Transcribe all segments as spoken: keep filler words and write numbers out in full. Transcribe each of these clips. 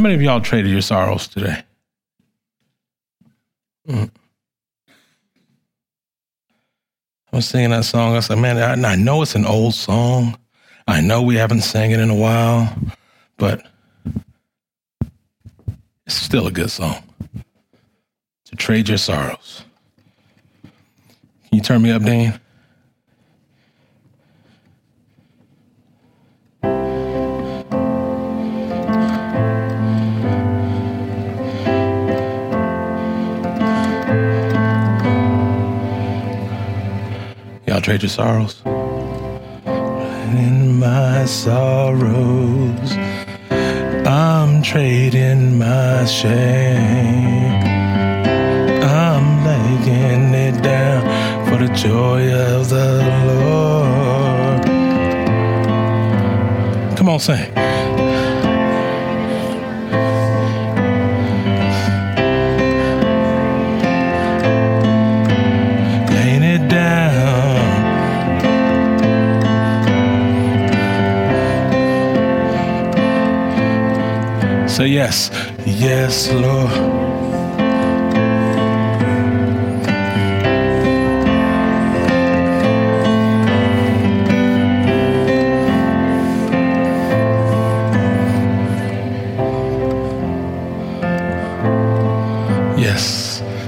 many of y'all traded your sorrows today? Mm. I was singing that song. I said, man, I, I know it's an old song. I know we haven't sang it in a while, but it's still a good song. To trade your sorrows. Can you turn me up, Dean? Y'all trade your sorrows. In my sorrows, I'm trading my shame. I'm laying it down for the joy of the Lord. Come on, sing. Laying it down. Say yes. Yes, Lord. Yes.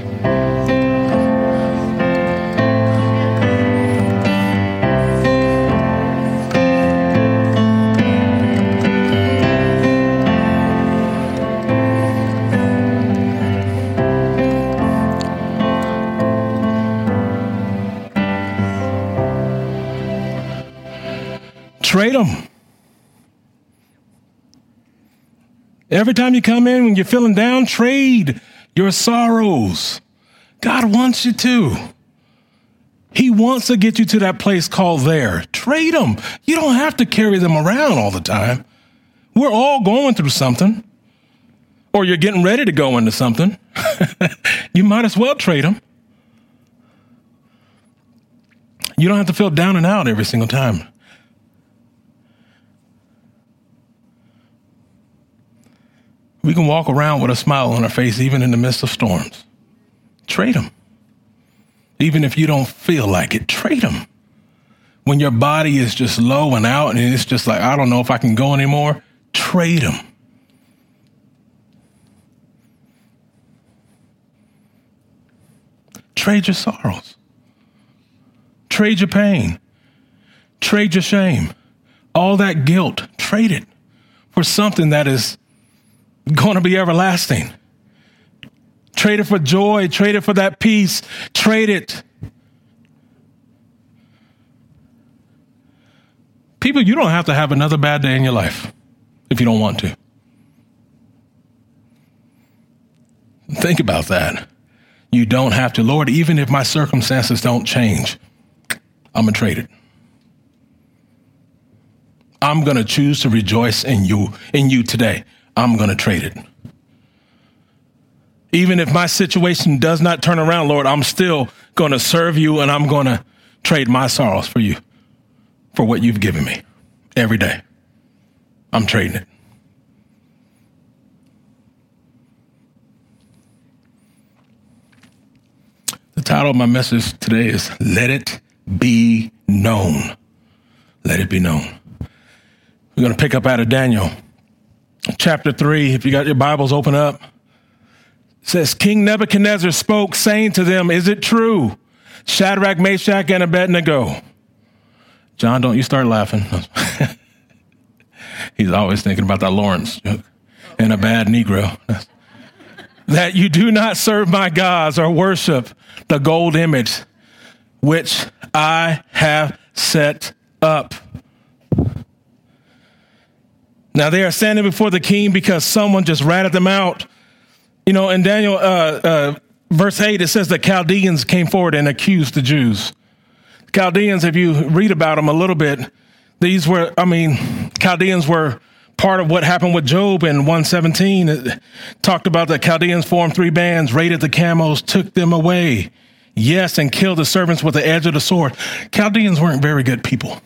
Trade them. Every time you come in, when you're feeling down, trade your sorrows. God wants you to. He wants to get you to that place called there. Trade them. You don't have to carry them around all the time. We're all going through something. Or you're getting ready to go into something. You might as well trade them. You don't have to feel down and out every single time. We can walk around with a smile on our face, even in the midst of storms. Trade them. Even if you don't feel like it, trade them. When your body is just low and out and it's just like, I don't know if I can go anymore, trade them. Trade your sorrows. Trade your pain. Trade your shame. All that guilt, trade it for something that is going to be everlasting. Trade it for joy. Trade it for that peace. Trade it. People, you don't have to have another bad day in your life if you don't want to. Think about that. You don't have to. Lord, even if my circumstances don't change, I'm going to trade it. I'm going to choose to rejoice in you, in you today. I'm going to trade it. Even if my situation does not turn around, Lord, I'm still going to serve you and I'm going to trade my sorrows for you, for what you've given me every day. I'm trading it. The title of my message today is Let It Be Known. Let it be known. We're going to pick up out of Daniel. Chapter three, if you got your Bibles open up, it says, King Nebuchadnezzar spoke, saying to them, is it true? Shadrach, Meshach, and Abednego. John, don't you start laughing. He's always thinking about that Lawrence joke. And a bad Negro. That you do not serve my gods or worship the gold image which I have set up. Now they are standing before the king because someone just ratted them out. You know, in Daniel, uh, uh, verse eight, it says the Chaldeans came forward and accused the Jews. Chaldeans, if you read about them a little bit, these were, I mean, Chaldeans were part of what happened with Job in one seventeen. It talked about the Chaldeans formed three bands, raided the camels, took them away. Yes, and killed the servants with the edge of the sword. Chaldeans weren't very good people.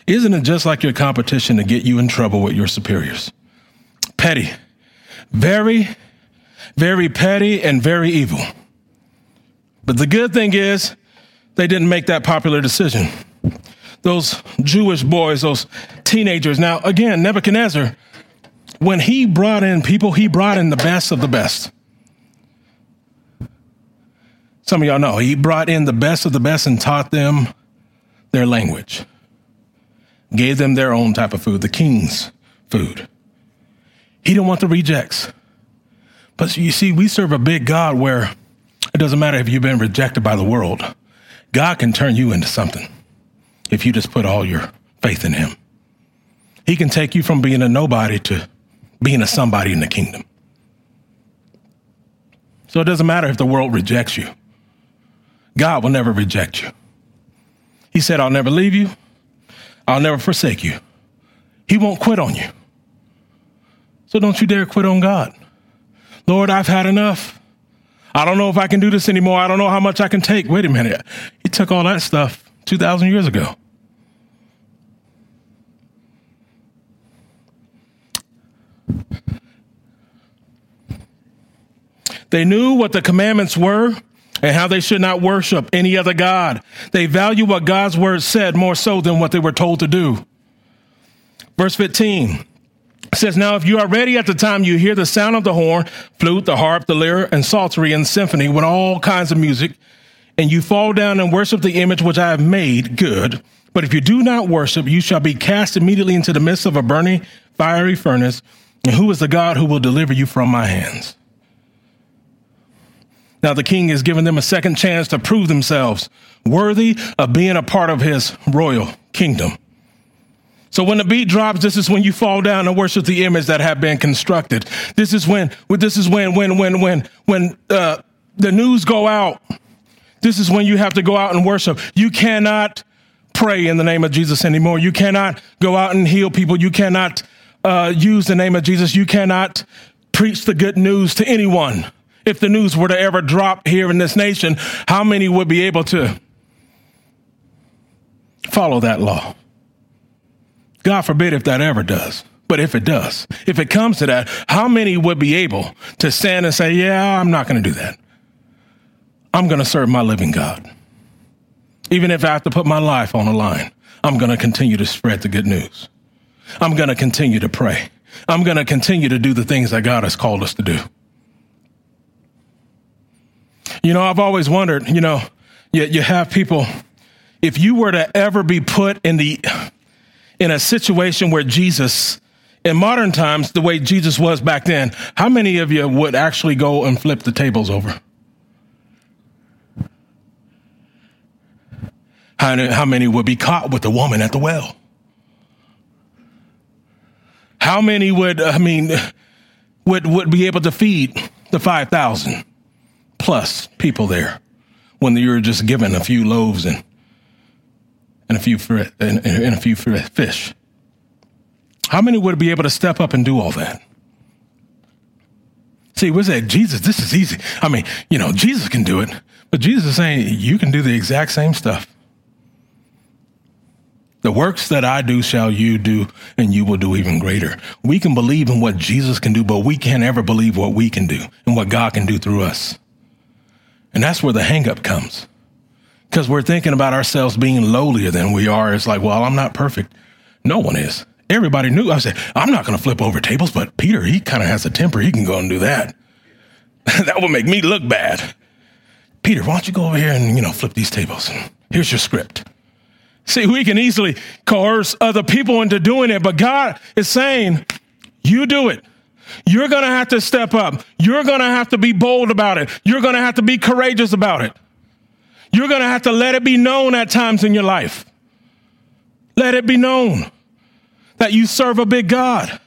Isn't it just like your competition to get you in trouble with your superiors? Petty. Very, very petty and very evil. But the good thing is they didn't make that popular decision. Those Jewish boys, those teenagers. Now, again, Nebuchadnezzar, when he brought in people, he brought in the best of the best. Some of y'all know he brought in the best of the best and taught them their language. Gave them their own type of food, the king's food. He didn't want the rejects. But you see, we serve a big God where it doesn't matter if you've been rejected by the world. God can turn you into something if you just put all your faith in him. He can take you from being a nobody to being a somebody in the kingdom. So it doesn't matter if the world rejects you. God will never reject you. He said, I'll never leave you. I'll never forsake you. He won't quit on you. So don't you dare quit on God. Lord, I've had enough. I don't know if I can do this anymore. I don't know how much I can take. Wait a minute. He took all that stuff two thousand years ago. They knew what the commandments were and how they should not worship any other God. They value what God's word said more so than what they were told to do. Verse fifteen says, now, if you are ready at the time you hear the sound of the horn, flute, the harp, the lyre, and psaltery, and symphony with all kinds of music, and you fall down and worship the image which I have made, good. But if you do not worship, you shall be cast immediately into the midst of a burning fiery furnace. And who is the God who will deliver you from my hands? Now the king has given them a second chance to prove themselves worthy of being a part of his royal kingdom. So when the beat drops, this is when you fall down and worship the image that have been constructed. This is when, this is when, when, when, when, when uh, the news go out. This is when you have to go out and worship. You cannot pray in the name of Jesus anymore. You cannot go out and heal people. You cannot uh, use the name of Jesus. You cannot preach the good news to anyone. If the news were to ever drop here in this nation, how many would be able to follow that law? God forbid if that ever does. But if it does, if it comes to that, how many would be able to stand and say, yeah, I'm not going to do that. I'm going to serve my living God. Even if I have to put my life on the line, I'm going to continue to spread the good news. I'm going to continue to pray. I'm going to continue to do the things that God has called us to do. You know, I've always wondered, you know, you, you have people, if you were to ever be put in the in a situation where Jesus, in modern times, the way Jesus was back then, how many of you would actually go and flip the tables over? How, how many would be caught with the woman at the well? How many would, I mean, would, would be able to feed the five thousand plus people there when you were just given a few loaves and and a few and, and a few fish? How many would be able to step up and do all that? See, we say, Jesus, this is easy. I mean, you know, Jesus can do it, but Jesus is saying you can do the exact same stuff. The works that I do shall you do, and you will do even greater. We can believe in what Jesus can do, but we can't ever believe what we can do and what God can do through us. And that's where the hang up comes. Because we're thinking about ourselves being lowlier than we are. It's like, well, I'm not perfect. No one is. Everybody knew. I said, I'm not going to flip over tables, but Peter, he kind of has a temper. He can go and do that. That would make me look bad. Peter, why don't you go over here and, you know, flip these tables? Here's your script. See, we can easily coerce other people into doing it, but God is saying, you do it. You're going to have to step up. You're going to have to be bold about it. You're going to have to be courageous about it. You're going to have to let it be known at times in your life. Let it be known that you serve a big God.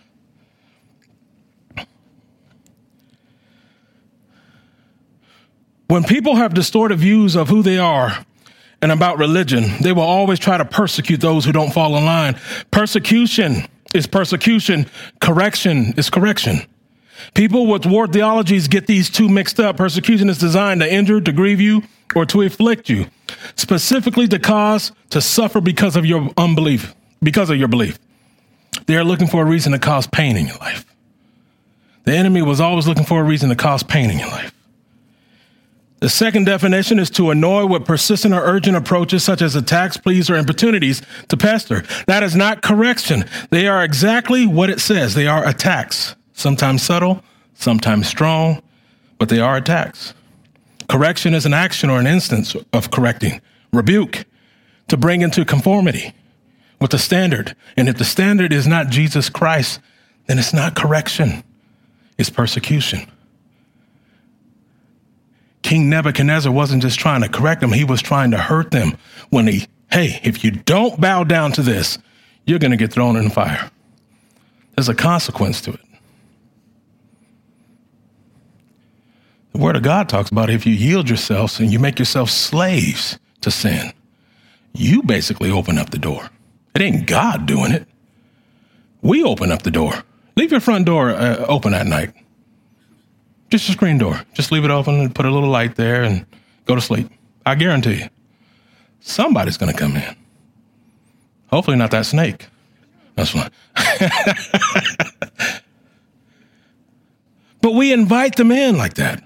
When people have distorted views of who they are and about religion, they will always try to persecute those who don't fall in line. Persecution is persecution. Correction is correction. People with warped theologies get these two mixed up. Persecution is designed to injure, to grieve you, or to afflict you, specifically to cause to suffer because of your unbelief. because of your belief. They are looking for a reason to cause pain in your life. The enemy was always looking for a reason to cause pain in your life. The second definition is to annoy with persistent or urgent approaches such as attacks, pleas, or importunities to pester. That is not correction. They are exactly what it says. They are attacks, sometimes subtle, sometimes strong, but they are attacks. Correction is an action or an instance of correcting. Rebuke, to bring into conformity with the standard. And if the standard is not Jesus Christ, then it's not correction. It's persecution. King Nebuchadnezzar wasn't just trying to correct them. He was trying to hurt them when he, hey, if you don't bow down to this, you're going to get thrown in the fire. There's a consequence to it. The Word of God talks about if you yield yourselves and you make yourselves slaves to sin, you basically open up the door. It ain't God doing it. We open up the door. Leave your front door uh, open at night. Just your screen door. Just leave it open and put a little light there and go to sleep. I guarantee you, somebody's going to come in. Hopefully not that snake. That's fine. But we invite them in like that.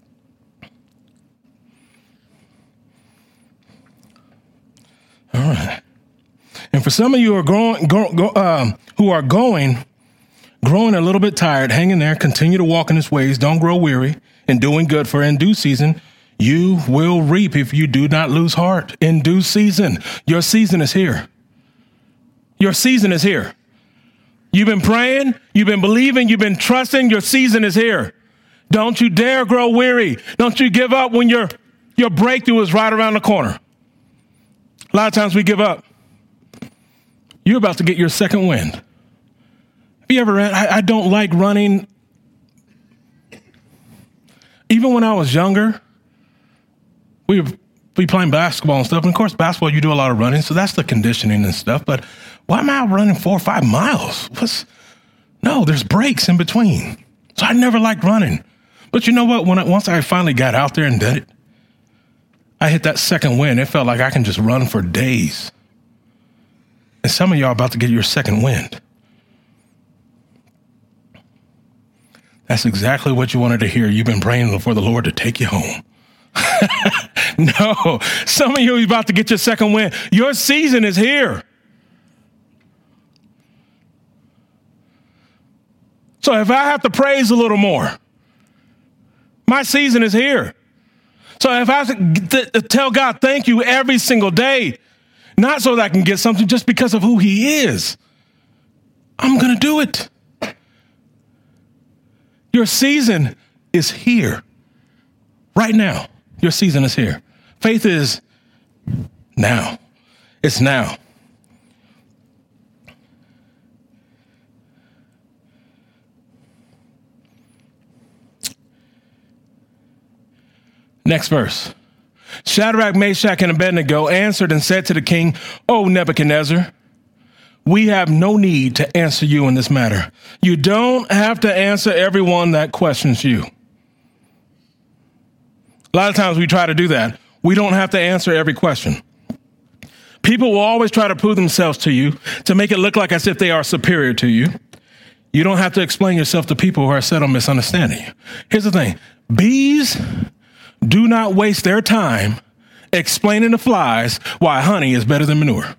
All right. And for some of you who are growing, go, go, um, who are going, growing a little bit tired, hang in there, continue to walk in his ways, don't grow weary in doing good, for in due season you will reap if you do not lose heart. In due season, your season is here. Your season is here. You've been praying, you've been believing, you've been trusting, your season is here. Don't you dare grow weary. Don't you give up when your, your breakthrough is right around the corner. A lot of times we give up. You're about to get your second wind. Have you ever ran? I, I don't like running. Even when I was younger, we would be playing basketball and stuff. And of course, basketball, you do a lot of running. So that's the conditioning and stuff. But why am I running four or five miles? What's, no, there's breaks in between. So I never liked running. But you know what? When I, once I finally got out there and did it, I hit that second wind. It felt like I can just run for days. And some of y'all are about to get your second wind. That's exactly what you wanted to hear. You've been praying for the Lord to take you home. No, some of you are about to get your second wind. Your season is here. So if I have to praise a little more, my season is here. So if I have to tell God thank you every single day, not so that I can get something, just because of who he is, I'm going to do it. Your season is here. Right now, your season is here. Faith is now. It's now. Next verse. Shadrach, Meshach, and Abednego answered and said to the king, O Nebuchadnezzar, we have no need to answer you in this matter. You don't have to answer everyone that questions you. A lot of times we try to do that. We don't have to answer every question. People will always try to prove themselves to you to make it look like as if they are superior to you. You don't have to explain yourself to people who are set on misunderstanding you. Here's the thing. Bees do not waste their time explaining to flies why honey is better than manure.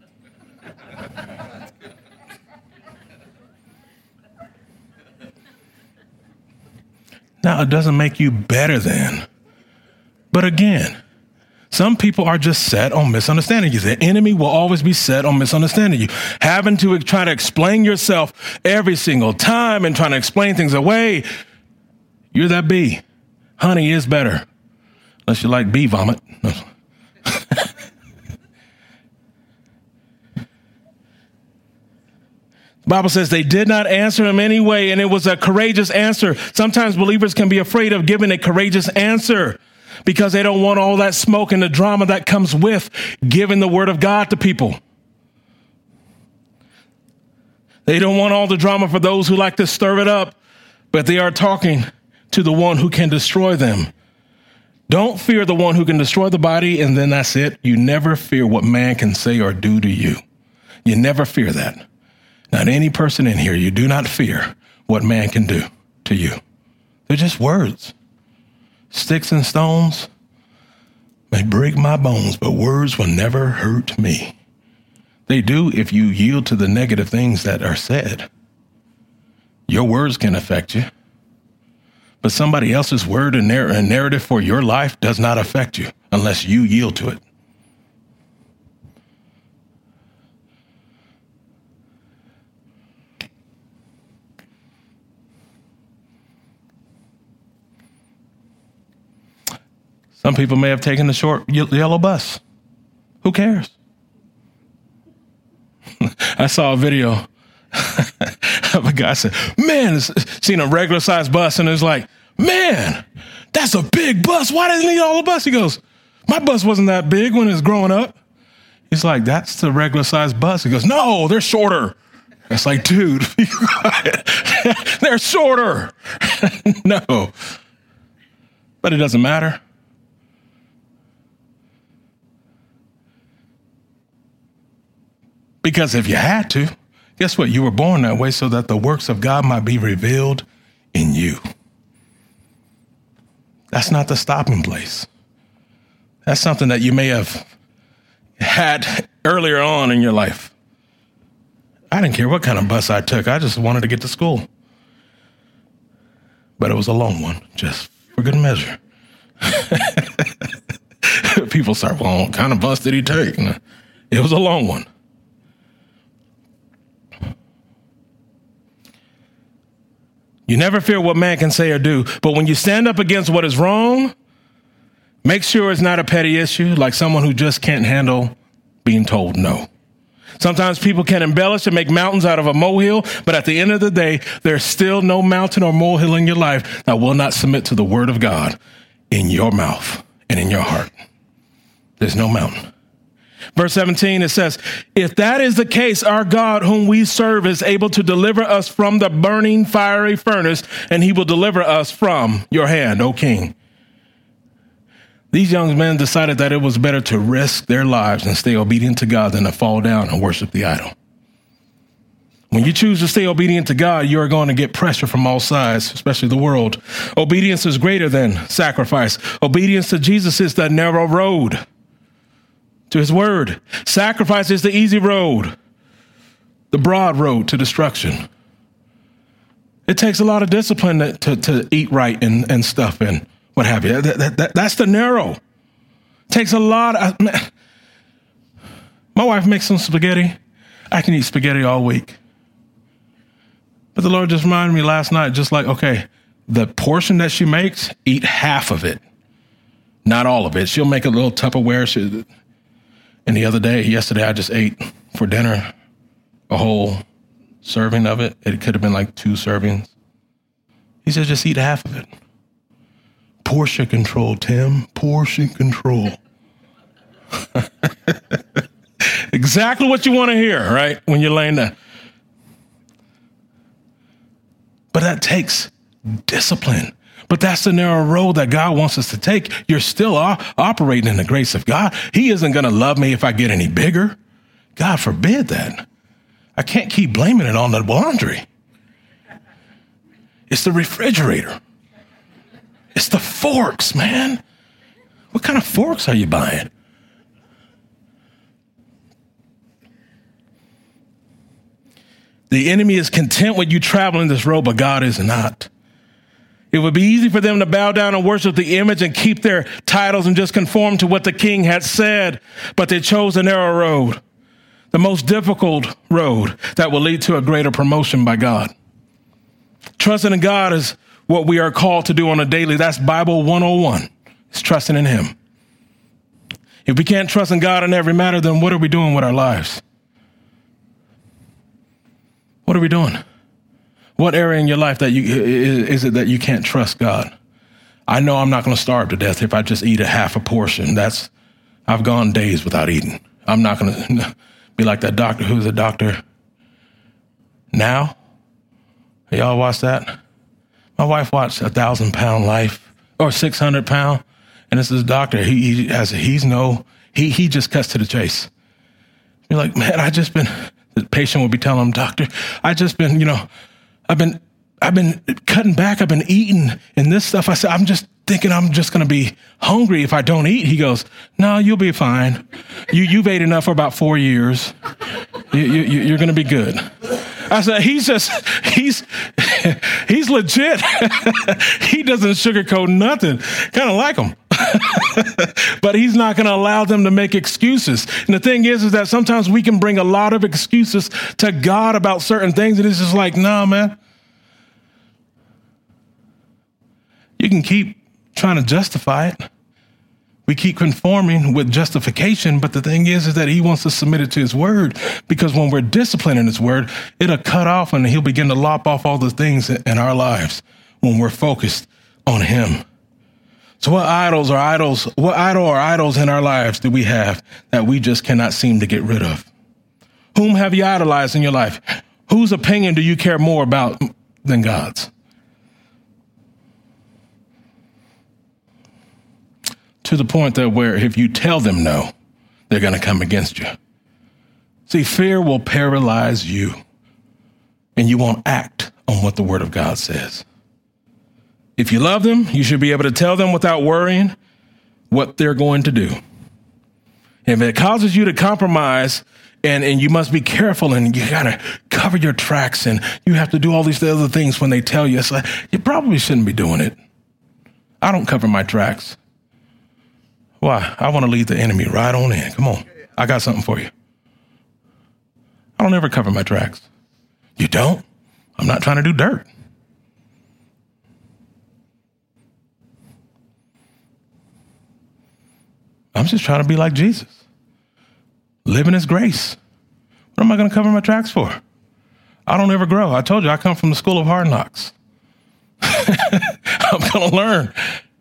Now, it doesn't make you better than. But again, some people are just set on misunderstanding you. The enemy will always be set on misunderstanding you. Having to try to explain yourself every single time and trying to explain things away. You're that bee. Honey is better. Unless you like bee vomit. The Bible says they did not answer him anyway, and it was a courageous answer. Sometimes believers can be afraid of giving a courageous answer because they don't want all that smoke and the drama that comes with giving the word of God to people. They don't want all the drama for those who like to stir it up, but they are talking to the one who can destroy them. Don't fear the one who can destroy the body, and then that's it. You never fear what man can say or do to you. You never fear that. Not any person in here, you do not fear what man can do to you. They're just words. Sticks and stones may break my bones, but words will never hurt me. They do if you yield to the negative things that are said. Your words can affect you, but somebody else's word and narr- narrative for your life does not affect you unless you yield to it. Some people may have taken the short yellow bus. Who cares? I saw a video of a guy said, man, seen a regular sized bus and it's like, man, that's a big bus. Why does it need all the bus? He goes, my bus wasn't that big when it was growing up. He's like, that's the regular sized bus. He goes, no, they're shorter. It's like, dude, they're shorter. No, but it doesn't matter. Because if you had to, guess what? You were born that way so that the works of God might be revealed in you. That's not the stopping place. That's something that you may have had earlier on in your life. I didn't care what kind of bus I took. I just wanted to get to school. But it was a long one, just for good measure. People start, well, what kind of bus did he take? It was a long one. You never fear what man can say or do, but when you stand up against what is wrong, make sure it's not a petty issue, like someone who just can't handle being told no. Sometimes people can embellish and make mountains out of a molehill, but at the end of the day, there's still no mountain or molehill in your life that will not submit to the word of God in your mouth and in your heart. There's no mountain. Verse seventeen, it says, if that is the case, our God whom we serve is able to deliver us from the burning fiery furnace, and he will deliver us from your hand, O king. These young men decided that it was better to risk their lives and stay obedient to God than to fall down and worship the idol. When you choose to stay obedient to God, you are going to get pressure from all sides, especially the world. Obedience is greater than sacrifice. Obedience to Jesus is the narrow road to his word. Sacrifice is the easy road, the broad road to destruction. It takes a lot of discipline to, to, to eat right and, and stuff and what have you. That, that, that, that's the narrow. It takes a lot of, man, my wife makes some spaghetti. I can eat spaghetti all week. But the Lord just reminded me last night, just like, okay, the portion that she makes, eat half of it, not all of it. She'll make a little Tupperware. She, And the other day, yesterday, I just ate for dinner a whole serving of it. It could have been like two servings. He said, just eat half of it. Portion control, Tim. Portion control. Exactly what you want to hear, right? When you're laying there. But that takes discipline. But that's the narrow road that God wants us to take. You're still o- operating in the grace of God. He isn't going to love me if I get any bigger. God forbid that. I can't keep blaming it on the laundry. It's the refrigerator. It's the forks, man. What kind of forks are you buying? The enemy is content with you traveling this road, but God is not. It would be easy for them to bow down and worship the image and keep their titles and just conform to what the king had said, but they chose the narrow road, the most difficult road that will lead to a greater promotion by God. Trusting in God is what we are called to do on a daily. That's Bible one oh one. It's trusting in him. If we can't trust in God in every matter, then what are we doing with our lives? What are we doing? What area in your life that you is it that you can't trust God? I know I'm not going to starve to death if I just eat a half a portion. That's I've gone days without eating. I'm not going to be like that doctor. Who's a doctor now? Y'all watch that? My wife watched A Thousand Pound Life or six hundred pound, and this is a doctor. He, he has he's no he he just cuts to the chase. You're like, man, I just been The patient will be telling him, doctor, I just been, you know, I've been, I've been cutting back. I've been eating and this stuff. I said, I'm just thinking I'm just going to be hungry if I don't eat. He goes, no, you'll be fine. You, you've ate enough for about four years. You, you, you're going to be good. I said, he's just, he's, he's legit. He doesn't sugarcoat nothing. Kind of like him. But he's not going to allow them to make excuses. And the thing is, is that sometimes we can bring a lot of excuses to God about certain things. And it's just like, nah, man. You can keep trying to justify it. We keep conforming with justification, but the thing is, is that he wants to submit it to his word, because when we're disciplined in his word, it'll cut off and he'll begin to lop off all the things in our lives when we're focused on him. So what idols are idols, what idol or idols in our lives do we have that we just cannot seem to get rid of? Whom have you idolized in your life? Whose opinion do you care more about than God's? To the point that where if you tell them no, they're going to come against you. See, fear will paralyze you, and you won't act on what the word of God says. If you love them, you should be able to tell them without worrying what they're going to do. If it causes you to compromise, and, and you must be careful, and you got to cover your tracks, and you have to do all these other things when they tell you, it's like, you probably shouldn't be doing it. I don't cover my tracks. Why? I want to lead the enemy right on in. Come on. I got something for you. I don't ever cover my tracks. You don't? I'm not trying to do dirt. I'm just trying to be like Jesus. Live in his grace. What am I going to cover my tracks for? I don't ever grow. I told you, I come from the school of hard knocks. I'm going to learn.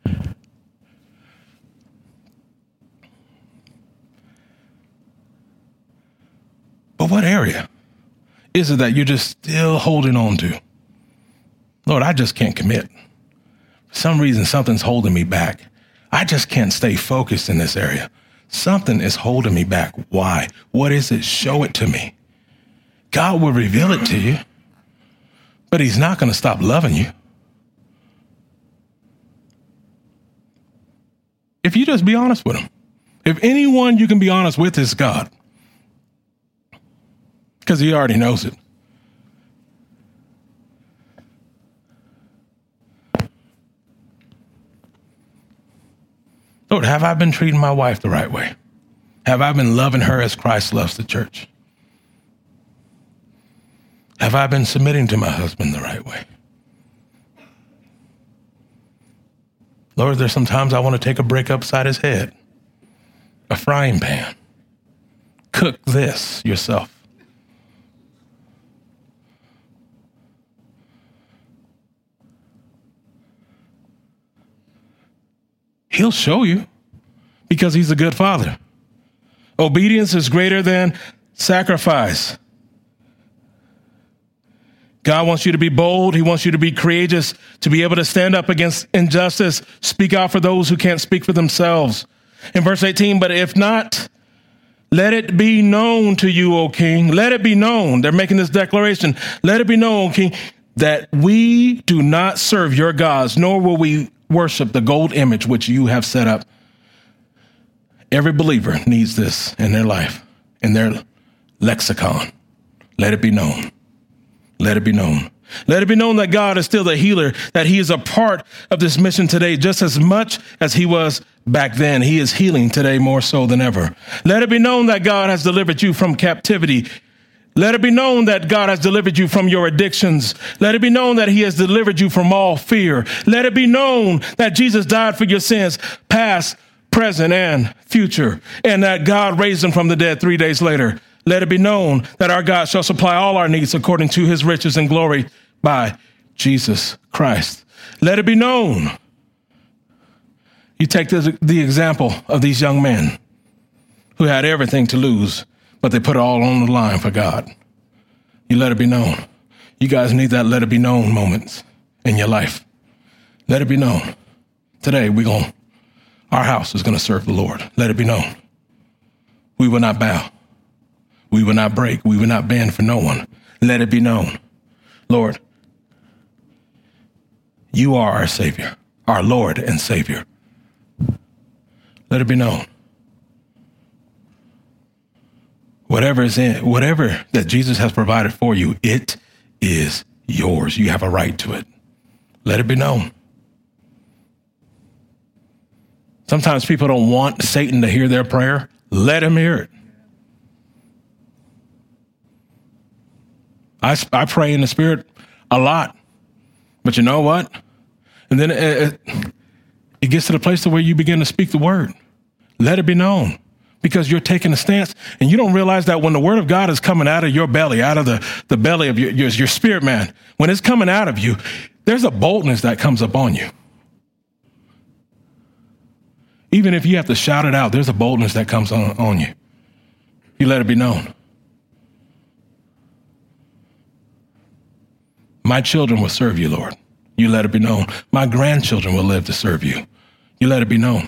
But what area is it that you're just still holding on to? Lord, I just can't commit. For some reason, something's holding me back. I just can't stay focused in this area. Something is holding me back. Why? What is it? Show it to me. God will reveal it to you, but he's not going to stop loving you. If you just be honest with him. If anyone you can be honest with is God, because he already knows it. Lord, have I been treating my wife the right way? Have I been loving her as Christ loves the church? Have I been submitting to my husband the right way? Lord, there's sometimes I want to take a brick upside his head, a frying pan. Cook this yourself. He'll show you because he's a good father. Obedience is greater than sacrifice. God wants you to be bold. He wants you to be courageous, to be able to stand up against injustice, speak out for those who can't speak for themselves. In verse eighteen, but if not, let it be known to you, O king. Let it be known. They're making this declaration. Let it be known, O king, that we do not serve your gods, nor will we worship the gold image which you have set up. Every believer needs this in their life, in their lexicon. Let it be known. Let it be known. Let it be known that God is still the healer, that he is a part of this mission today, just as much as he was back then. He is healing today more so than ever. Let it be known that God has delivered you from captivity. Let it be known that God has delivered you from your addictions. Let it be known that he has delivered you from all fear. Let it be known that Jesus died for your sins, past, present, and future, and that God raised him from the dead three days later. Let it be known that our God shall supply all our needs according to his riches and glory by Jesus Christ. Let it be known. You take the, the example of these young men who had everything to lose, but they put it all on the line for God. You let it be known. You guys need that let it be known moments in your life. Let it be known. Today, we're going, our house is going to serve the Lord. Let it be known. We will not bow. We will not break. We will not bend for no one. Let it be known, Lord, you are our Savior, our Lord and Savior. Let it be known. Whatever is in, whatever that Jesus has provided for you, it is yours. You have a right to it. Let it be known. Sometimes people don't want Satan to hear their prayer. Let him hear it. I, I pray in the Spirit a lot, but you know what? And then it, it gets to the place to where you begin to speak the word. Let it be known, because you're taking a stance and you don't realize that when the word of God is coming out of your belly, out of the, the belly of your, your, your spirit, man, when it's coming out of you, there's a boldness that comes upon you. Even if you have to shout it out, there's a boldness that comes on, on you. You let it be known. My children will serve you, Lord. You let it be known. My grandchildren will live to serve you. You let it be known.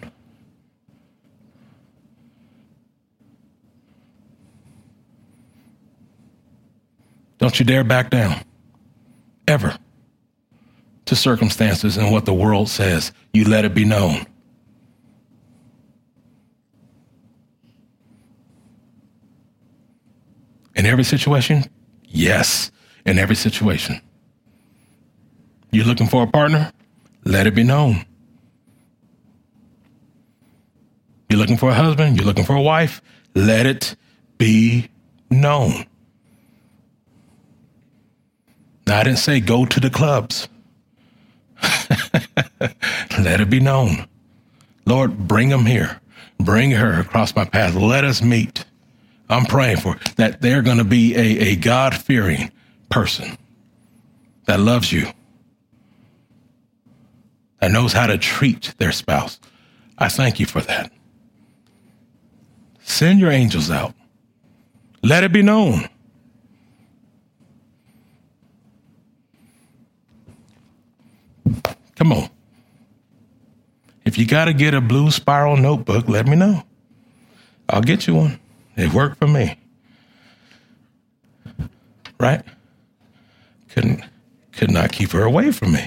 Don't you dare back down, ever, to circumstances and what the world says. You let it be known. In every situation? Yes, in every situation. You're looking for a partner? Let it be known. You're looking for a husband? You're looking for a wife? Let it be known. Now, I didn't say go to the clubs. Let it be known. Lord, bring them here. Bring her across my path. Let us meet. I'm praying for that they're going to be a, a God-fearing person that loves you, that knows how to treat their spouse. I thank you for that. Send your angels out. Let it be known. Come on. If you got to get a blue spiral notebook, let me know. I'll get you one. It worked for me. Right? Couldn't, could not keep her away from me.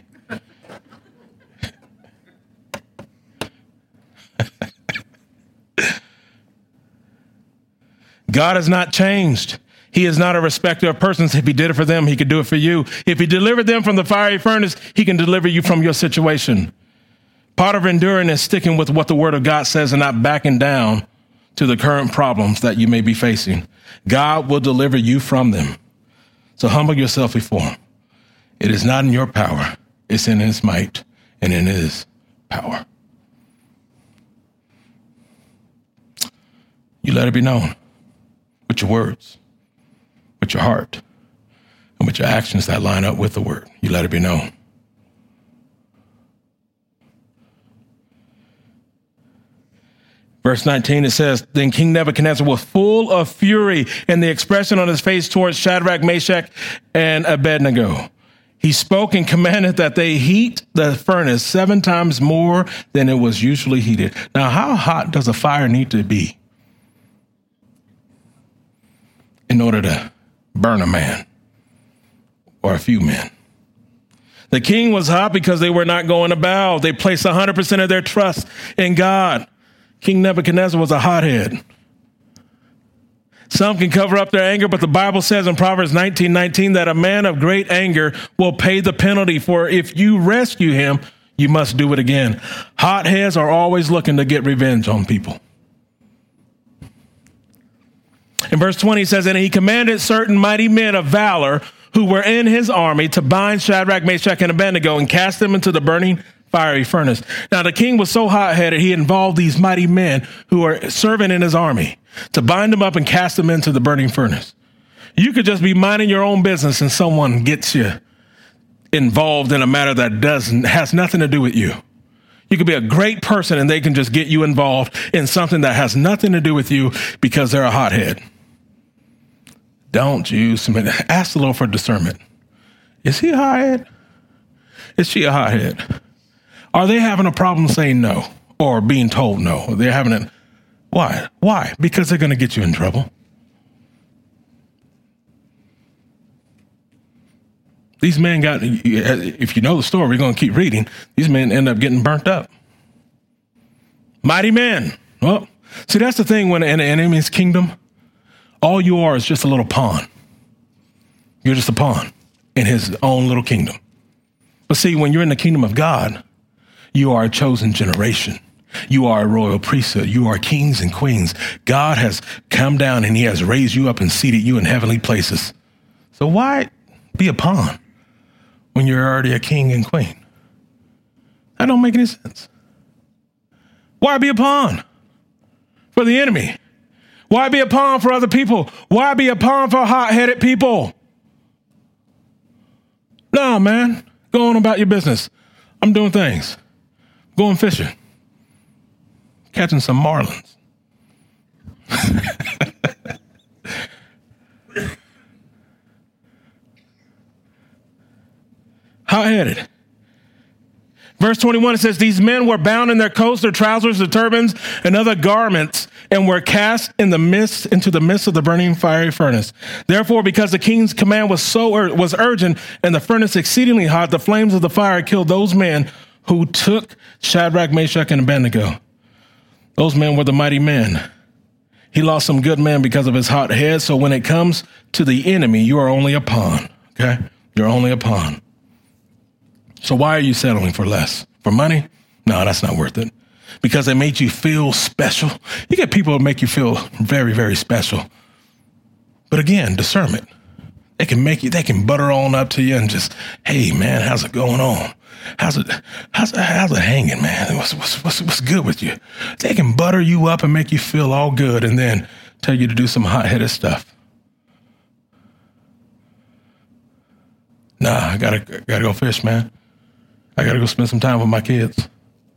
God has not changed. He is not a respecter of persons. If he did it for them, he could do it for you. If he delivered them from the fiery furnace, he can deliver you from your situation. Part of enduring is sticking with what the word of God says and not backing down to the current problems that you may be facing. God will deliver you from them. So humble yourself before him. It is not in your power. It's in his might and in his power. You let it be known with your words, with your heart, and with your actions that line up with the word. You let it be known. Verse nineteen, it says, then King Nebuchadnezzar was full of fury, and the expression on his face towards Shadrach, Meshach, and Abednego. He spoke and commanded that they heat the furnace seven times more than it was usually heated. Now, how hot does a fire need to be in order to burn a man or a few men? The king was hot because they were not going to bow. They placed one hundred percent of their trust in God. King Nebuchadnezzar was a hothead. Some can cover up their anger, but the Bible says in Proverbs nineteen nineteen that a man of great anger will pay the penalty, for if you rescue him, you must do it again. Hotheads are always looking to get revenge on people. In verse twenty, it says, and he commanded certain mighty men of valor who were in his army to bind Shadrach, Meshach, and Abednego and cast them into the burning fiery furnace. Now, the king was so hot-headed, he involved these mighty men who are serving in his army to bind them up and cast them into the burning furnace. You could just be minding your own business and someone gets you involved in a matter that doesn't has nothing to do with you. You could be a great person and they can just get you involved in something that has nothing to do with you because they're a hothead. Don't you submit. Ask the Lord for discernment. Is he a hothead? Is she a hothead? Are they having a problem saying no or being told no? They're having a, why? Why? Because they're going to get you in trouble. These men got, if you know the story, we're going to keep reading. These men end up getting burnt up. Mighty men. Well, see, that's the thing when in an enemy's kingdom, all you are is just a little pawn. You're just a pawn in his own little kingdom. But see, when you're in the kingdom of God, you are a chosen generation. You are a royal priesthood. You are kings and queens. God has come down and he has raised you up and seated you in heavenly places. So why be a pawn when you're already a king and queen? That don't make any sense. Why be a pawn for the enemy? Why be a pawn for other people? Why be a pawn for hot-headed people? No, man. Go on about your business. I'm doing things. Going fishing. Catching some marlins. Hot-headed. Verse twenty-one, it says, these men were bound in their coats, their trousers, their turbans, and other garments, and were cast in the midst, into the midst of the burning fiery furnace. Therefore, because the king's command was so ur- was urgent, and the furnace exceedingly hot, the flames of the fire killed those men who took Shadrach, Meshach, and Abednego. Those men were the mighty men. He lost some good men because of his hot head. So when it comes to the enemy, you are only a pawn. Okay, you're only a pawn. So why are you settling for less? For money? No, that's not worth it. Because it made you feel special. You get people that make you feel very, very special. But again, discernment. They can make you, they can butter on up to you and just, hey man, how's it going on? How's it, how's it, how's it hanging, man? What's, what's, what's, what's good with you? They can butter you up and make you feel all good and then tell you to do some hot-headed stuff. Nah, I gotta, gotta go fish, man. I got to go spend some time with my kids.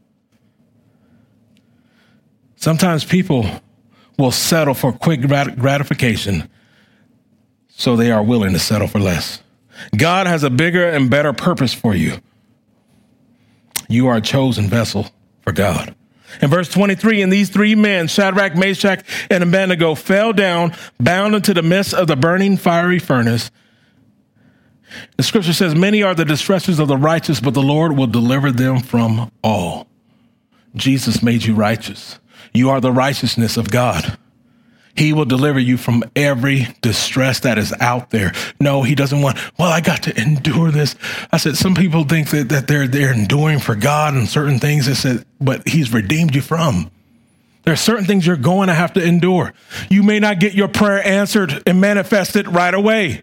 Sometimes people will settle for quick grat- gratification, so they are willing to settle for less. God has a bigger and better purpose for you. You are a chosen vessel for God. In verse twenty-three, and these three men, Shadrach, Meshach, and Abednego, fell down, bound into the midst of the burning fiery furnace. The scripture says, many are the distresses of the righteous, but the Lord will deliver them from all. Jesus made you righteous. You are the righteousness of God. He will deliver you from every distress that is out there. No, he doesn't want, well, I got to endure this. I said, some people think that, that they're, they're enduring for God and certain things. I said, but he's redeemed you from. There are certain things you're going to have to endure. You may not get your prayer answered and manifested right away.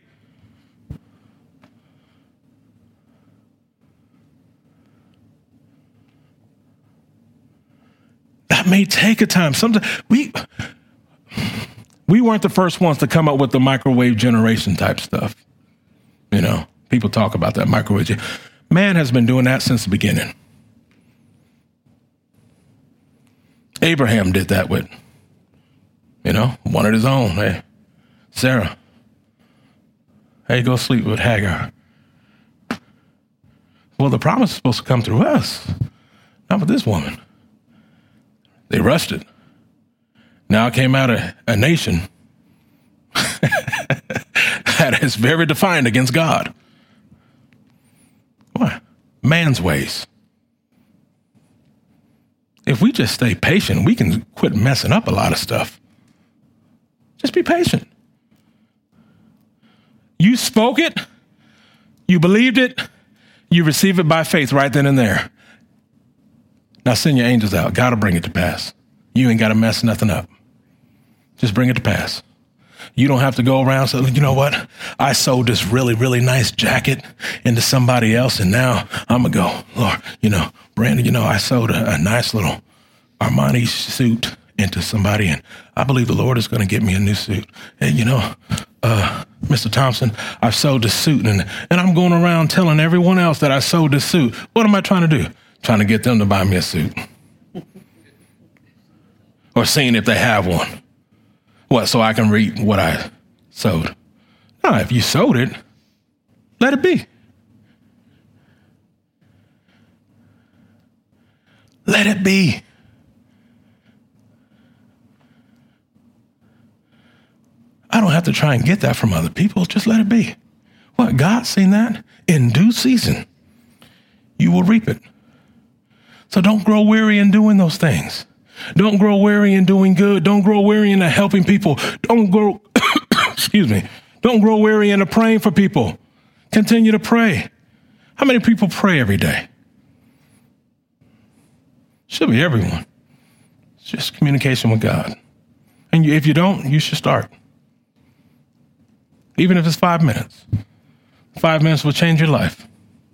That may take a time. Sometimes we we weren't the first ones to come up with the microwave generation type stuff. You know, people talk about that microwave. Man has been doing that since the beginning. Abraham did that with, you know, wanted his own. Hey, Sarah, hey, go sleep with Hagar. Well, the promise is supposed to come through us, not with this woman. They rushed it. Now it came out of a nation that is very defiant against God. Why? Man's ways. If we just stay patient, we can quit messing up a lot of stuff. Just be patient. You spoke it. You believed it. You receive it by faith right then and there. Now send your angels out. God will bring it to pass. You ain't got to mess nothing up. Just bring it to pass. You don't have to go around saying, you know what? I sold this really, really nice jacket into somebody else, and now I'm going to go, Lord, you know, Brandon, you know, I sold a, a nice little Armani suit into somebody, and I believe the Lord is going to get me a new suit. And, you know, uh, Mister Thompson, I've sold this suit, and, and I'm going around telling everyone else that I sold this suit. What am I trying to do? Trying to get them to buy me a suit. Or seeing if they have one. What, so I can read what I sowed? No, if you sowed it, let it be. Let it be. I don't have to try and get that from other people. Just let it be. What? God seen that? In due season, you will reap it. So don't grow weary in doing those things. Don't grow weary in doing good. Don't grow weary in helping people. Don't grow, excuse me, don't grow weary in praying for people. Continue to pray. How many people pray every day? Should be everyone. It's just communication with God. And you, if you don't, you should start. Even if it's five minutes. Five minutes will change your life.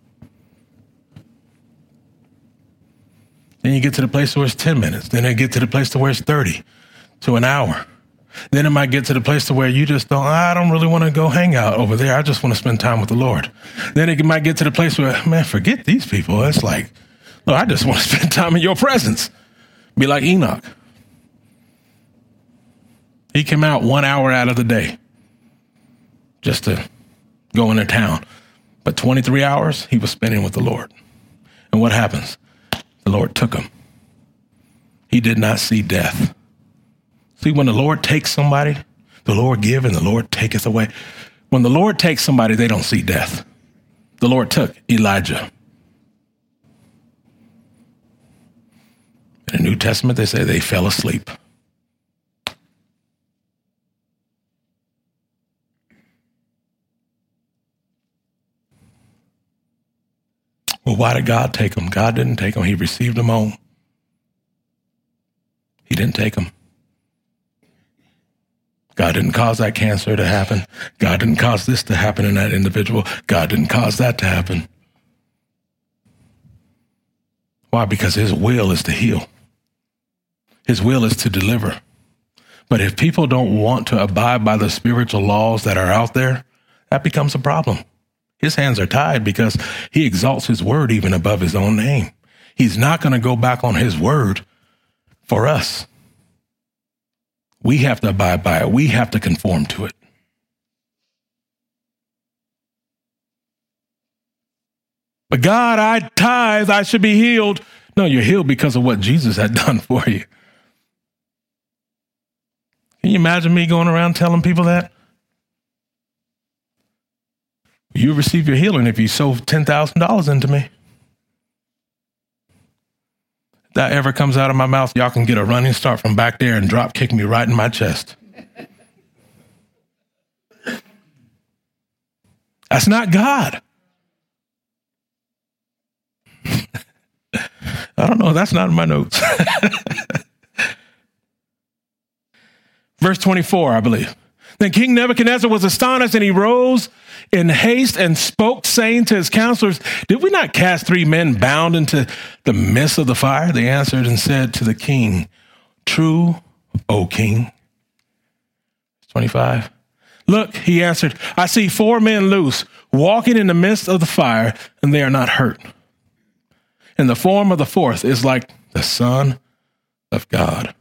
Then you get to the place where it's ten minutes. Then it get to the place to where it's thirty to an hour. Then it might get to the place to where you just don't, I don't really want to go hang out over there. I just want to spend time with the Lord. Then it might get to the place where, man, forget these people. It's like, no, I just want to spend time in your presence. Be like Enoch. He came out one hour out of the day just to go into town. But twenty-three hours he was spending with the Lord. And what happens? The Lord took him. He did not see death. See, when the Lord takes somebody, the Lord give and the Lord taketh away. When the Lord takes somebody, they don't see death. The Lord took Elijah. In the New Testament, they say they fell asleep. Well, why did God take him? God didn't take him. He received him home. He didn't take him. God didn't cause that cancer to happen. God didn't cause this to happen in that individual. God didn't cause that to happen. Why? Because his will is to heal. His will is to deliver. But if people don't want to abide by the spiritual laws that are out there, that becomes a problem. His hands are tied because he exalts his word even above his own name. He's not going to go back on his word for us. We have to abide by it. We have to conform to it. But God, I tithe, I should be healed. No, you're healed because of what Jesus had done for you. Can you imagine me going around telling people that? You receive your healing if you sow ten thousand dollars into me. If that ever comes out of my mouth, y'all can get a running start from back there and drop kick me right in my chest. That's not God. I don't know. That's not in my notes. Verse twenty-four, I believe. Then King Nebuchadnezzar was astonished, and he rose in haste and spoke, saying to his counselors, did we not cast three men bound into the midst of the fire? They answered and said to the king, true, O king. twenty-five. Look, he answered, I see four men loose, walking in the midst of the fire, and they are not hurt. And the form of the fourth is like the Son of God.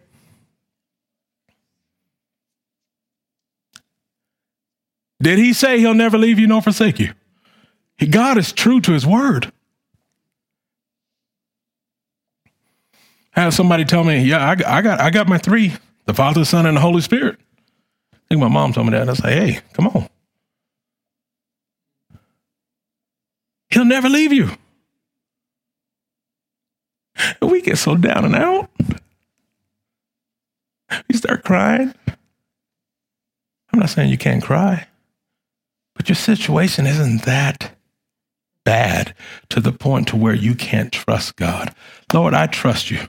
Did he say he'll never leave you nor forsake you? God is true to his word. I had somebody tell me, yeah, I, I got I got my three, the Father, the Son, and the Holy Spirit. I think my mom told me that. I was like, hey, come on. He'll never leave you. And we get so down and out. We start crying. I'm not saying you can't cry. But your situation isn't that bad to the point to where you can't trust God. Lord, I trust you.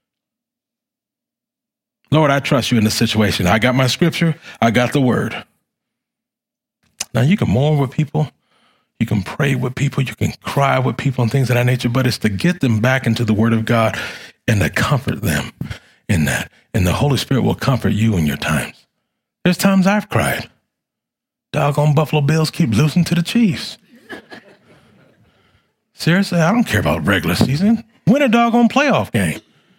Lord, I trust you in this situation. I got my scripture. I got the word. Now, you can mourn with people. You can pray with people. You can cry with people and things of that nature. But it's to get them back into the word of God and to comfort them in that. And the Holy Spirit will comfort you in your times. There's times I've cried. Doggone Buffalo Bills keep losing to the Chiefs. Seriously, I don't care about regular season. Win a doggone playoff game.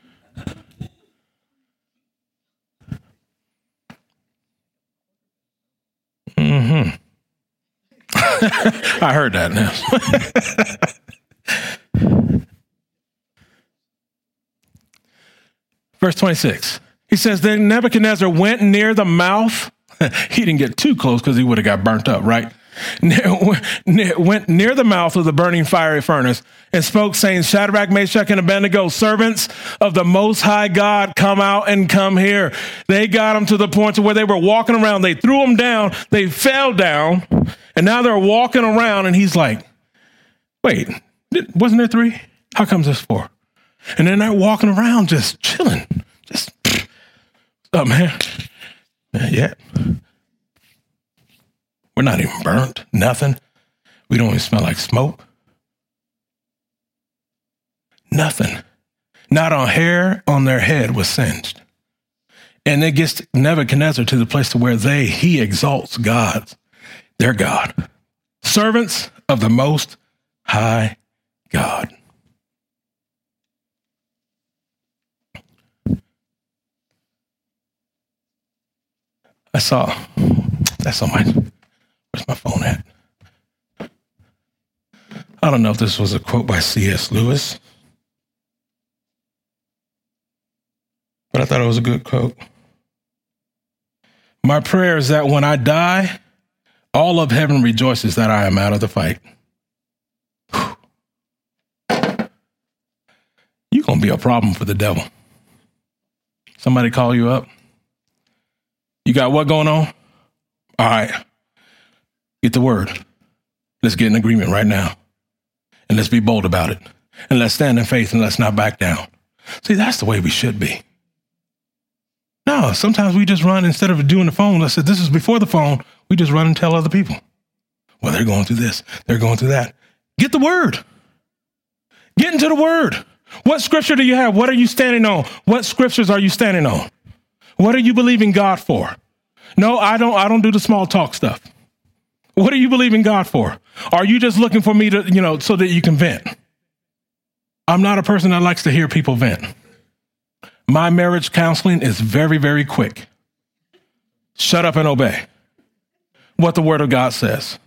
Mm-hmm. I heard that now. Verse twenty-six. He says, then Nebuchadnezzar went near the mouth. He didn't get too close because he would have got burnt up, right? went near the mouth of the burning fiery furnace and spoke, saying, Shadrach, Meshach, and Abednego, servants of the Most High God, come out and come here. They got them to the point to where they were walking around. They threw them down. They fell down. And now they're walking around. And he's like, wait, wasn't there three? How comes there's four? And then they're walking around just chilling. Just, oh, man. Yeah. We're not even burnt, nothing. We don't even smell like smoke. Nothing. Not a hair on their head was singed. And it gets Nebuchadnezzar to the place to where they, he exalts God, their God. Servants of the Most High God. I saw, that's on my, where's my phone at? I don't know if this was a quote by C S Lewis, but I thought it was a good quote. My prayer is that when I die, all of heaven rejoices that I am out of the fight. You're going to be a problem for the devil. Somebody call you up. You got what going on? All right. Get the word. Let's get an agreement right now. And let's be bold about it. And let's stand in faith and let's not back down. See, that's the way we should be. No, sometimes we just run instead of doing the phone. Let's say this is before the phone. We just run and tell other people. Well, they're going through this. They're going through that. Get the word. Get into the word. What scripture do you have? What are you standing on? What scriptures are you standing on? What are you believing God for? No, I don't, I don't do the small talk stuff. What are you believing God for? Are you just looking for me to, you know, so that you can vent? I'm not a person that likes to hear people vent. My marriage counseling is very, very quick. Shut up and obey what the word of God says.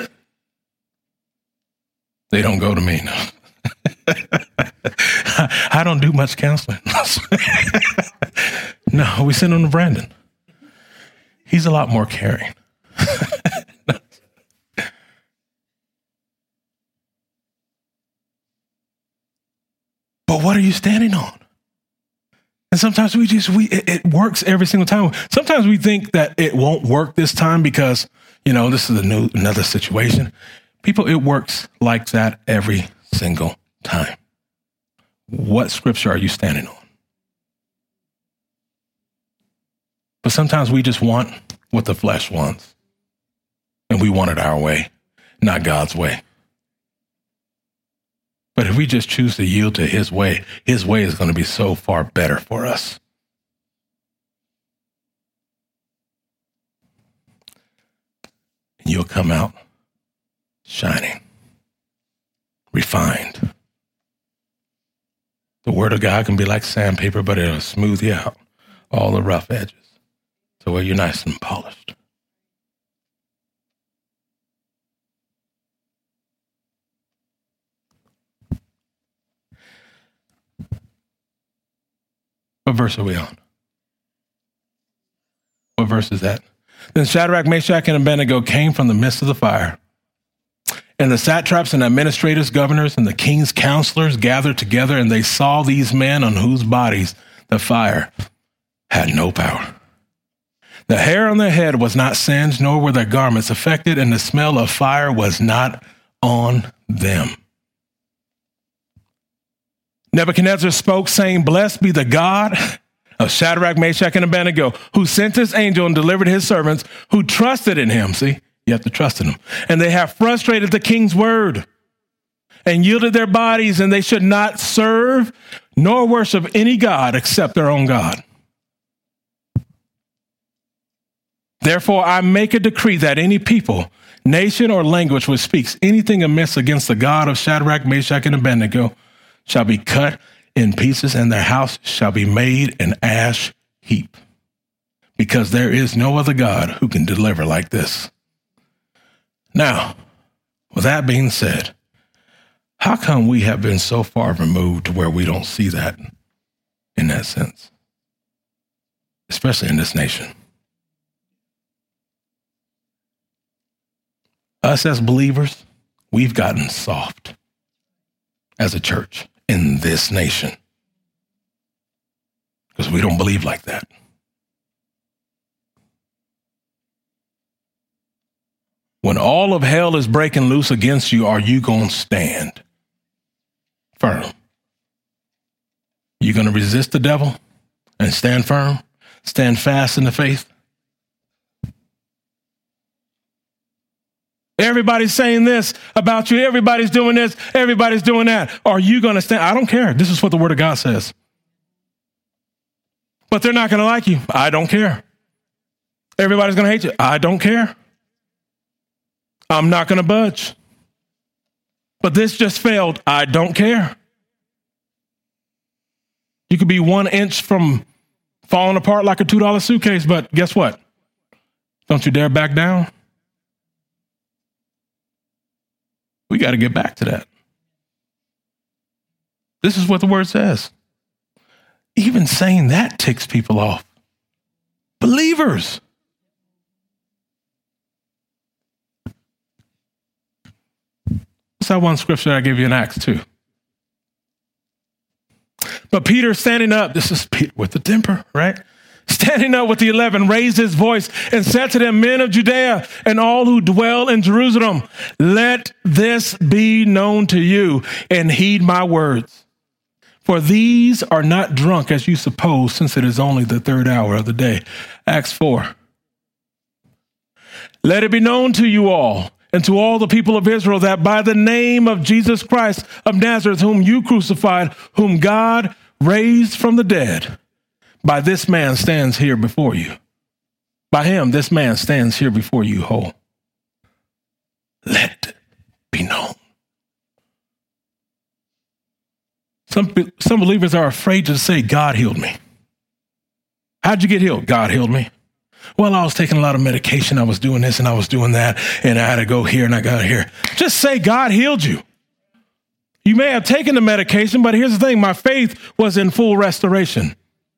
They don't go to me. No. I don't do much counseling. No, we send them to Brandon. He's a lot more caring. But what are you standing on? And sometimes we just, we it, it works every single time. Sometimes we think that it won't work this time because, you know, this is a new, another situation. People, it works like that every single time. What scripture are you standing on? But sometimes we just want what the flesh wants. And we want it our way, not God's way. But if we just choose to yield to his way, his way is going to be so far better for us. And you'll come out shining, refined. The word of God can be like sandpaper, but it'll smooth you out all the rough edges to where you're nice and polished. What verse are we on? What verse is that? Then Shadrach, Meshach, and Abednego came from the midst of the fire. And the satraps and administrators, governors, and the king's counselors gathered together, and they saw these men on whose bodies the fire had no power. The hair on their head was not singed, nor were their garments affected, and the smell of fire was not on them. Nebuchadnezzar spoke, saying, Blessed be the God of Shadrach, Meshach, and Abednego, who sent his angel and delivered his servants who trusted in him. See, you have to trust in him. And they have frustrated the king's word and yielded their bodies, and they should not serve nor worship any god except their own God. Therefore, I make a decree that any people, nation, or language which speaks anything amiss against the God of Shadrach, Meshach, and Abednego shall be cut in pieces, and their house shall be made an ash heap, because there is no other God who can deliver like this. Now, with that being said, how come we have been so far removed to where we don't see that in that sense, especially in this nation? Us as believers, we've gotten soft as a church in this nation because we don't believe like that. When all of hell is breaking loose against you, are you going to stand firm? You going to resist the devil and stand firm? Stand fast in the faith? Everybody's saying this about you. Everybody's doing this. Everybody's doing that. Are you going to stand? I don't care. This is what the word of God says. But they're not going to like you. I don't care. Everybody's going to hate you. I don't care. I'm not going to budge. But this just failed. I don't care. You could be one inch from falling apart like a two dollar suitcase, but guess what? Don't you dare back down. We got to get back to that. This is what the word says. Even saying that ticks people off. Believers. What's that one scripture I gave you in Acts two? But Peter standing up, this is Peter with the temper, right? Standing up with the eleven, raised his voice and said to them, men of Judea and all who dwell in Jerusalem, let this be known to you and heed my words. For these are not drunk as you suppose, since it is only the third hour of the day. Acts four. Let it be known to you all and to all the people of Israel that by the name of Jesus Christ of Nazareth, whom you crucified, whom God raised from the dead, by this man stands here before you. By him, this man stands here before you whole. Let it be known. Some, some believers are afraid to say, God healed me. How'd you get healed? God healed me. Well, I was taking a lot of medication. I was doing this and I was doing that. And I had to go here and I got here. Just say God healed you. You may have taken the medication, but here's the thing. My faith was in full restoration.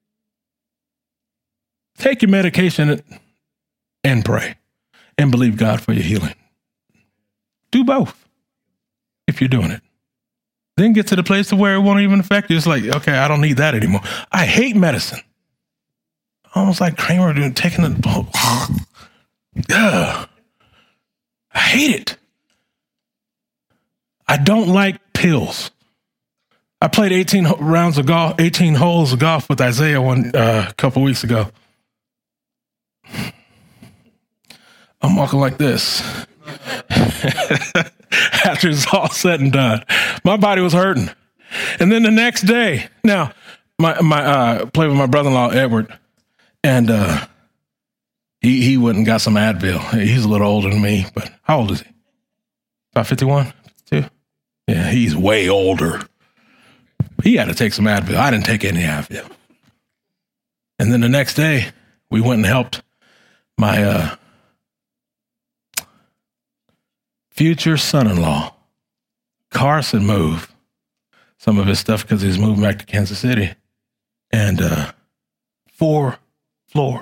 Take your medication and pray and believe God for your healing. Do both if you're doing it. Then get to the place to where it won't even affect you. It's like, okay, I don't need that anymore. I hate medicine. Almost like Kramer doing taking the. Ugh. I hate it. I don't like pills. I played eighteen rounds of golf, eighteen holes of golf with Isaiah one uh, a couple weeks ago. I'm walking like this. After it's all said and done, my body was hurting. And then the next day, now my my uh, played with my brother-in-law Edward, and uh, he he went and got some Advil. He's a little older than me, but how old is he? About fifty-one, fifty-two? Yeah, he's way older. He had to take some Advil. I didn't take any Advil. And then the next day, we went and helped my uh, future son-in-law, Carson, move some of his stuff because he's moving back to Kansas City. And uh, four floors.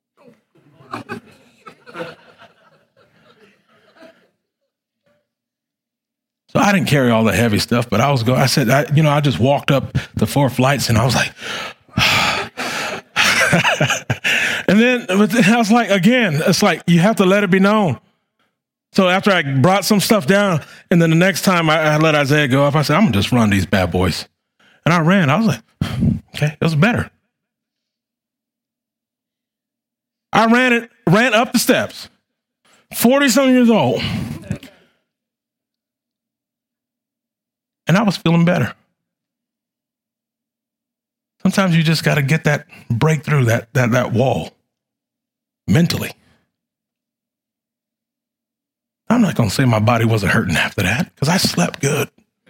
So I didn't carry all the heavy stuff, but I was going, I said, I, you know, I just walked up the four flights and I was like, and then I was like, again, it's like, you have to let it be known. So after I brought some stuff down, and then the next time I, I let Isaiah go up, I said, I'm going to just run these bad boys. And I ran. I was like, okay, it was better. I ran it, ran up the steps, forty-something years old. And I was feeling better. Sometimes you just got to get that breakthrough, that, that, that wall mentally. I'm not going to say my body wasn't hurting after that because I slept good.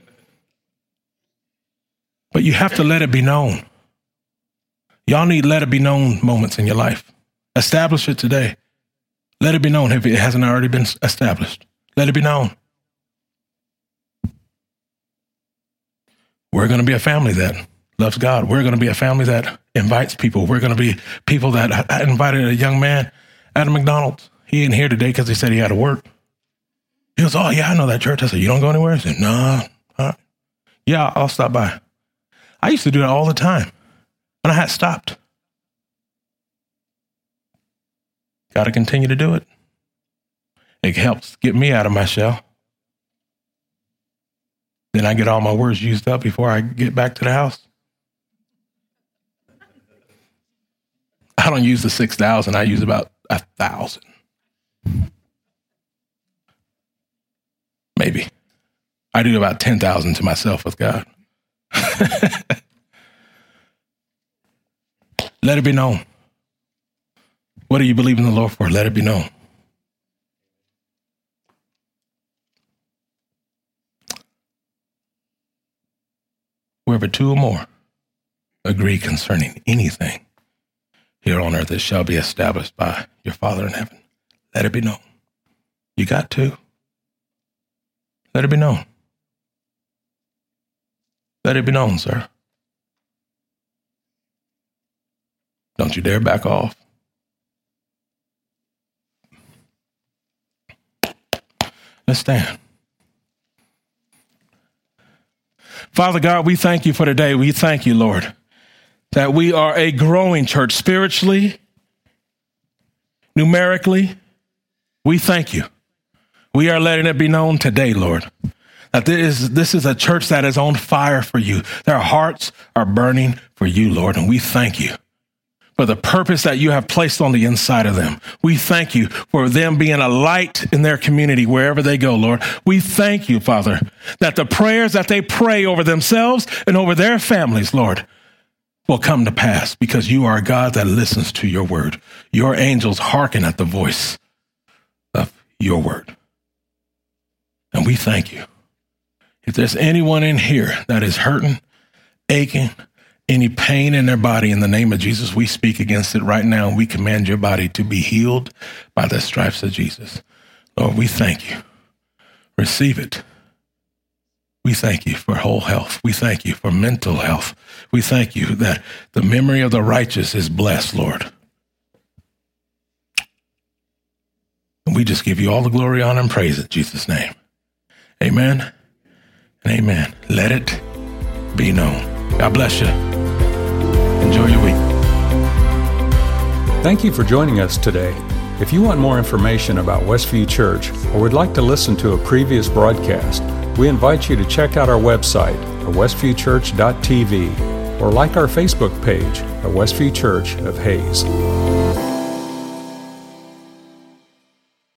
But you have to let it be known. Y'all need let it be known moments in your life. Establish it today. Let it be known if it hasn't already been established. Let it be known. We're going to be a family that loves God. We're going to be a family that invites people. We're going to be people that, I invited a young man at a McDonald's. He ain't here today because he said he had to work. He goes, oh, yeah, I know that church. I said, you don't go anywhere? He said, no. Uh, yeah, I'll stop by. I used to do that all the time, and I had stopped. Got to continue to do it. It helps get me out of my shell. Then I get all my words used up before I get back to the house. I don't use the six thousand. I use about a thousand. Maybe. I do about ten thousand to myself with God. Let it be known. What do you believe in the Lord for? Let it be known. Wherever two or more agree concerning anything here on earth, it shall be established by your Father in heaven. Let it be known. You got to. Let it be known. Let it be known, sir. Don't you dare back off. Let's stand. Father God, we thank you for today. We thank you, Lord, that we are a growing church spiritually, numerically. We thank you. We are letting it be known today, Lord, that this is, this is a church that is on fire for you. Their hearts are burning for you, Lord, and we thank you for the purpose that you have placed on the inside of them. We thank you for them being a light in their community wherever they go, Lord. We thank you, Father, that the prayers that they pray over themselves and over their families, Lord, will come to pass because you are a God that listens to your word. Your angels hearken at the voice of your word. And we thank you. If there's anyone in here that is hurting, aching, any pain in their body, in the name of Jesus, we speak against it right now, and we command your body to be healed by the stripes of Jesus. Lord, we thank you. Receive it. We thank you for whole health. We thank you for mental health. We thank you that the memory of the righteous is blessed, Lord. And we just give you all the glory, honor, and praise in Jesus' name. Amen and amen. Let it be known. God bless you. Enjoy your week. Thank you for joining us today. If you want more information about Westview Church or would like to listen to a previous broadcast, we invite you to check out our website at westview church dot t v or like our Facebook page at Westview Church of Hayes.